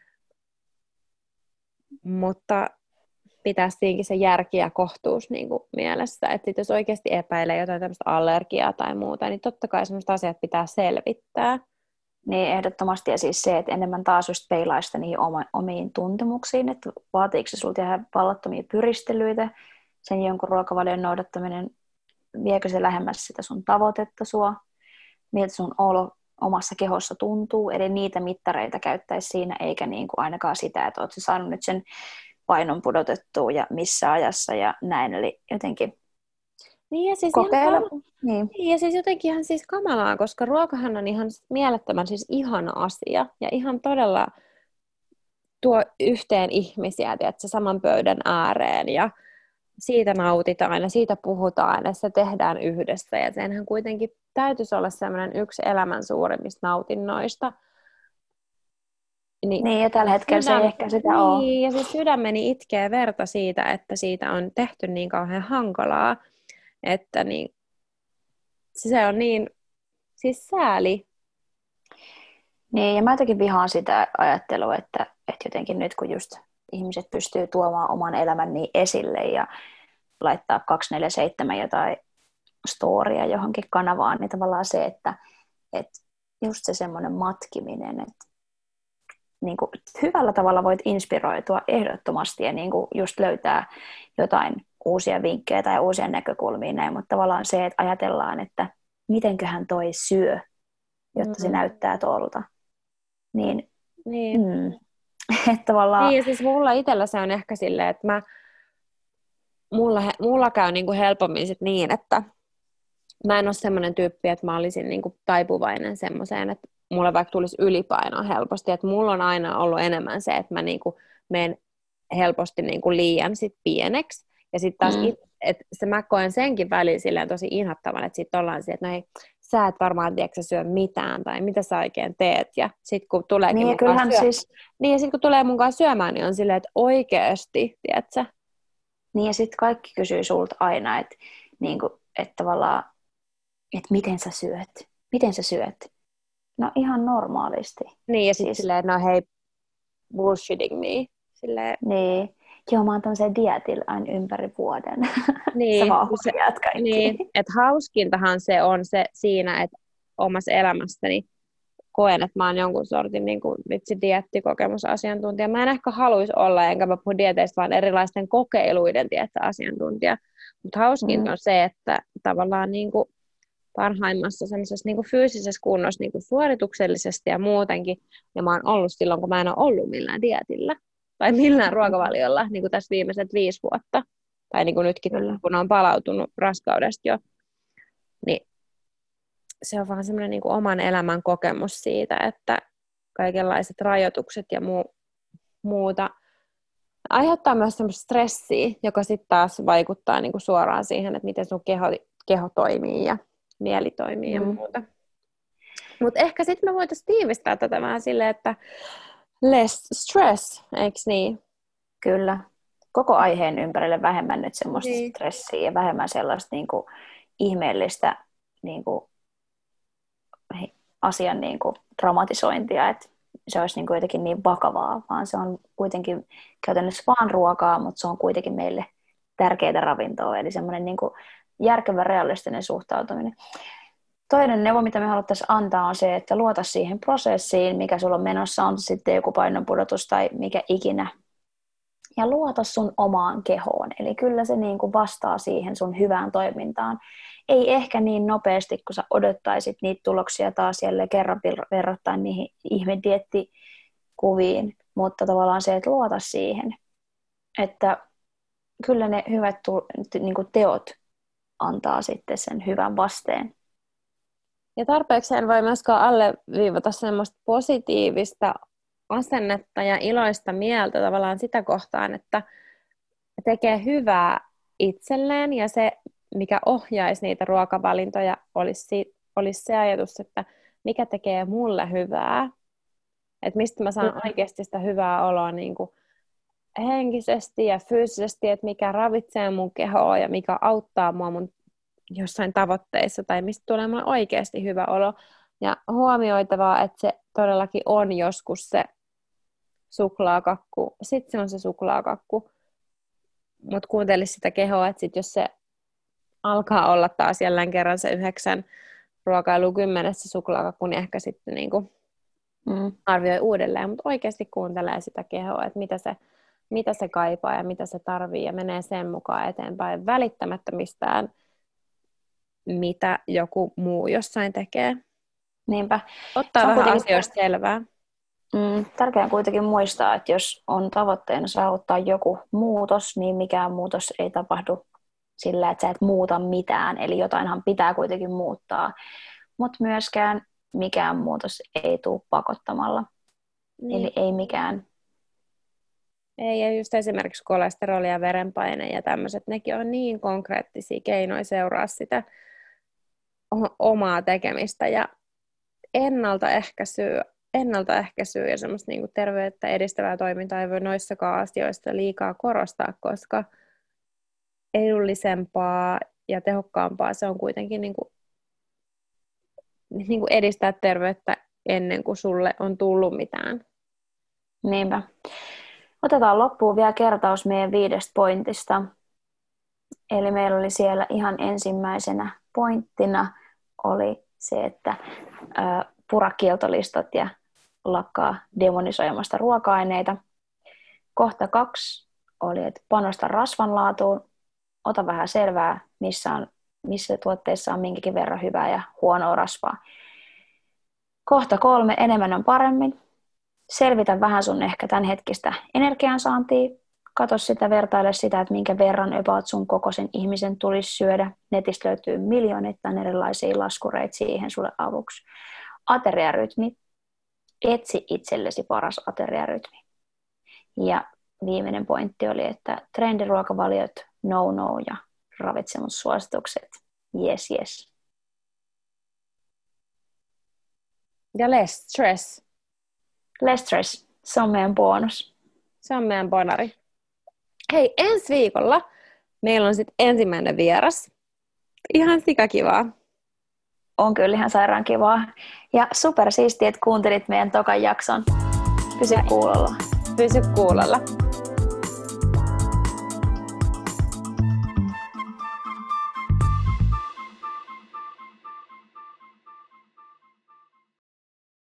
Mutta pitää siinkin se järki ja kohtuus niin kuin mielessä. Että jos oikeasti epäilee jotain tämmöistä allergiaa tai muuta, niin totta kai sellaiset asiat pitää selvittää. Niin ehdottomasti, ja siis se, että enemmän taas just peilaa sitä niihin oma, omiin tuntemuksiin, että vaatiiko se sulta tehdä vallattomia pyristelyitä, sen jonkun ruokavalion noudattaminen, viekö se lähemmäs sitä sun tavoitetta sua, miltä sun olo omassa kehossa tuntuu, eli niitä mittareita käyttäisi siinä, eikä niin kuin ainakaan sitä, että oot sä saanut nyt sen painon pudotettua ja missä ajassa ja näin, eli jotenkin niin ja siis kokeilla. Ihan, niin. Niin, ja siis jotenkin ihan siis kamalaa, koska ruokahan on ihan mielettömän siis ihana asia ja ihan todella tuo yhteen ihmisiä, tiedätkö, saman pöydän ääreen ja siitä nautitaan ja siitä puhutaan ja se tehdään yhdessä ja senhän kuitenkin täytyisi olla sellainen yksi elämän suurimmista nautinnoista. Niin, niin ja tällä hetkellä sydän, se ei ehkä sitä niin, ole. Niin, ja siis sydämeni itkee verta siitä, että siitä on tehty niin kauhean hankalaa, että niin, se on niin, siis sääli. Niin, ja mä jotenkin vihaan sitä ajattelua, että, että jotenkin nyt kun just ihmiset pystyy tuomaan oman elämän niin esille ja laittaa kaksikymmentäneljä seitsemän jotain storia johonkin kanavaan, niin tavallaan se, että, että just se semmoinen matkiminen, että niin kuin hyvällä tavalla voit inspiroitua ehdottomasti ja niin kuin just löytää jotain uusia vinkkejä tai uusia näkökulmia näin, mutta tavallaan se, että ajatellaan, että mitenköhän toi syö, jotta mm-hmm. se näyttää tuolta. Niin, niin. Mm, että tavallaan... Niin, ja siis mulla itsellä se on ehkä silleen, että mä, mulla, mulla käy niinku helpommin sit niin, että mä en ole semmoinen tyyppi, että mä olisin niinku taipuvainen semmoiseen, että mulle vaikka tulisi ylipainoa helposti, että mulla on aina ollut enemmän se, että mä niinku menen helposti niinku liian sit pieneksi, ja sitten taas, mm. it, että se mä koen senkin välillä silleen tosi inhottavan, että sitten ollaan siihen, että no ei, sä et varmaan tiedä, syö mitään, tai mitä sä oikein teet, ja sitten kun tuleekin niin, mun kanssa syö... siis... niin, ja sitten kun tulee mun kanssa syömään, niin on silleen, että oikeasti, tiedätkö? Niin, ja sitten kaikki kysyy sulta aina, että, niin kuin, että tavallaan, että miten sä syöt, miten sä syöt? No ihan normaalisti. Niin, ja sitten siis... silleen, no hei, bullshitting me, silleen... Niin. Joo, mä oon tämmöisen dietillä aina ympäri vuoden. Niin, sä vaan huijat kaikki. Niin, että hauskintahan se on se siinä, että omassa elämässäni koen, että mä oon jonkun sortin niin kuin, vitsi dieettikokemusasiantuntija. Mä en ehkä haluaisi olla, enkä mä puhu dieteistä, vaan erilaisten kokeiluiden asiantuntija. Mutta hauskinta mm. on se, että tavallaan niin kuin parhaimmassa semmoisessa niin kuin fyysisessä kunnossa niin kuin suorituksellisesti ja muutenkin, ja mä oon ollut silloin, kun mä en ole ollut millään dietillä. Tai millään ruokavaliolla, niin kuin tässä viimeiset viisi vuotta. Tai niin kuin nytkin, Kyllä. kun on palautunut raskaudesta jo. se on vaan semmoinen niin kuin oman elämän kokemus siitä, että kaikenlaiset rajoitukset ja muu, muuta aiheuttaa myös semmoista stressiä, joka sitten taas vaikuttaa niin kuin suoraan siihen, että miten sun keho, keho toimii ja mieli toimii ja Mm. muuta. Mutta ehkä sitten me voitaisiin tiivistää tätä vähän silleen, että less stress, eikö niin? Kyllä. Koko aiheen ympärille vähemmän nyt semmoista Niin. stressiä ja vähemmän sellaista niin kuin ihmeellistä niin kuin asian niin kuin dramatisointia, että se olisi niin kuin jotenkin niin vakavaa, vaan se on kuitenkin käytännössä vaan ruokaa, mutta se on kuitenkin meille tärkeää ravintoa, eli semmoinen niin kuin järkevä, realistinen suhtautuminen. Toinen neuvo, mitä me haluttaisiin antaa, on se, että luota siihen prosessiin, mikä sulla on menossa, on se sitten joku painonpudotus tai mikä ikinä. Ja luota sun omaan kehoon. Eli kyllä se niin kuin vastaa siihen sun hyvään toimintaan. Ei ehkä niin nopeasti, kun sä odottaisit niitä tuloksia taas jälleen kerran verrattain niihin ihmediettikuviin, mutta tavallaan se, että luota siihen, että kyllä ne hyvät niin kuin teot antaa sitten sen hyvän vasteen. Ja tarpeeksi en voi myöskään alleviivata semmoista positiivista asennetta ja iloista mieltä tavallaan sitä kohtaan, että tekee hyvää itselleen ja se, mikä ohjaisi niitä ruokavalintoja, olisi, olisi se ajatus, että mikä tekee mulle hyvää, että mistä mä saan oikeasti sitä hyvää oloa niin kuin henkisesti ja fyysisesti, että mikä ravitsee mun kehoa ja mikä auttaa mua mun jossain tavoitteissa tai mistä tulee mulle oikeasti hyvä olo. Ja huomioitavaa, että se todellakin on joskus se suklaakakku. Sitten se on se suklaakakku. Mutta kuuntelisi sitä kehoa, että sit jos se alkaa olla taas jälleen kerran se yhdeksän ruokailu kymmenessä suklaakakku, niin ehkä sitten niinku mm. arvioi uudelleen. Mutta oikeasti kuuntelee sitä kehoa, että mitä se, mitä se kaipaa ja mitä se tarvii ja menee sen mukaan eteenpäin välittämättä mistään, mitä joku muu jossain tekee. Niinpä. Ottaa vähän kuitenkin asioista selvää. Mm, tärkeää on kuitenkin muistaa, että jos on tavoitteena saavuttaa joku muutos, niin mikään muutos ei tapahdu sillä, että sä et muuta mitään. Eli jotainhan pitää kuitenkin muuttaa. Mutta myöskään mikään muutos ei tule pakottamalla. Niin. Eli ei mikään. Ei, ja just esimerkiksi kolesteroli ja verenpaine ja tämmöiset, nekin on niin konkreettisia keinoja seuraa sitä omaa tekemistä ja ennaltaehkäisyä, ennaltaehkäisyä ja semmoista niin kuin terveyttä edistävää toimintaa ei voi noissakaan asioista liikaa korostaa, koska edullisempaa ja tehokkaampaa se on kuitenkin niin kuin, niin kuin edistää terveyttä ennen kuin sulle on tullut mitään. Niinpä. Otetaan loppuun vielä kertaus meidän viidestä pointista. Eli meillä oli siellä ihan ensimmäisenä pointtina oli se, että ä, pura kieltolistat ja lakkaa demonisoimasta ruoka-aineita. Kohta kaksi oli, että panosta rasvan laatuun, ota vähän selvää, missä, on, missä tuotteissa on minkäkin verran hyvää ja huonoa rasvaa. Kohta kolme, enemmän on paremmin. Selvitä vähän sun ehkä tämänhetkistä energiansaantia. Kato sitä, vertaile sitä, että minkä verran about sun kokoisen ihmisen tulisi syödä. Netistä löytyy miljoonittain erilaisia laskureita siihen sulle avuksi. Ateriarytmi. Etsi itsellesi paras ateriarytmi. Ja viimeinen pointti oli, että trendiruokavaliot, no-no ja ravitsemussuositukset, yes, yes. Ja less stress. Less stress, se on meidän bonus. Se on meidän bonari. Hei, ensi viikolla meillä on sitten ensimmäinen vieras. Ihan sikakivaa. On kyllä ihan sairaan kivaa. Ja super siistiä, että kuuntelit meidän tokan jakson. Pysy kuulolla. Pysy kuulolla.